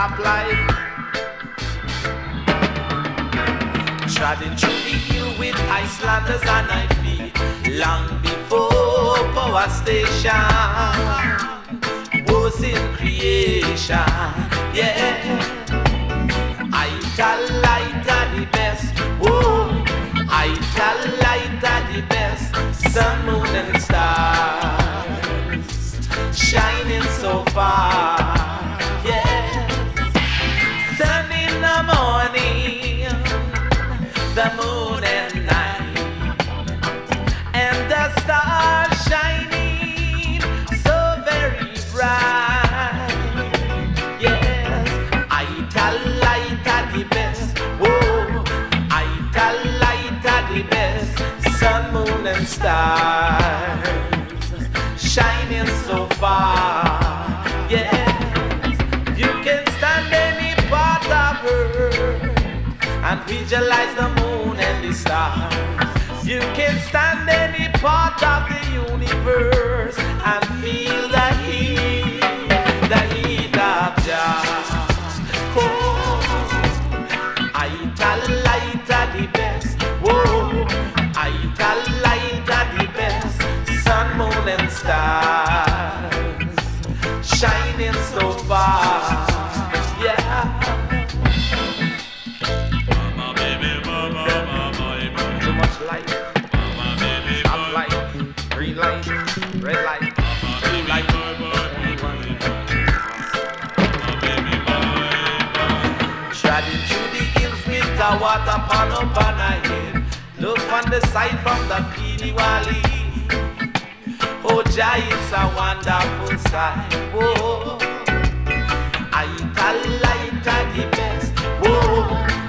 stoplight. Trotting through the hill with Icelanders on my feet, long before power station was in creation. Yeah, light are the best. Whoa, light are the best. Sun, moon, and stars shining so far. Yeah, sun in the morning, the moon at night, and the stars shining so very bright. Yes, light are the best. Whoa, light are the best. Sun, moon, and stars shining so far. Yes, you can stand any part of Earth and visualize the moon and the stars. You can stand any part of the universe and feel the heat of Jah. Oh, light are the best. Whoa, light are the best. Sun, moon, and stars shining so far. Yeah. Too much light. Stop light. Green light. Red light. Blue light. Trotting through the hills with the water pan up on our head. Look on the side from the Pidi Valley. Oh, Jah, it's a wonderful sight. Whoa, light are the best. Whoa,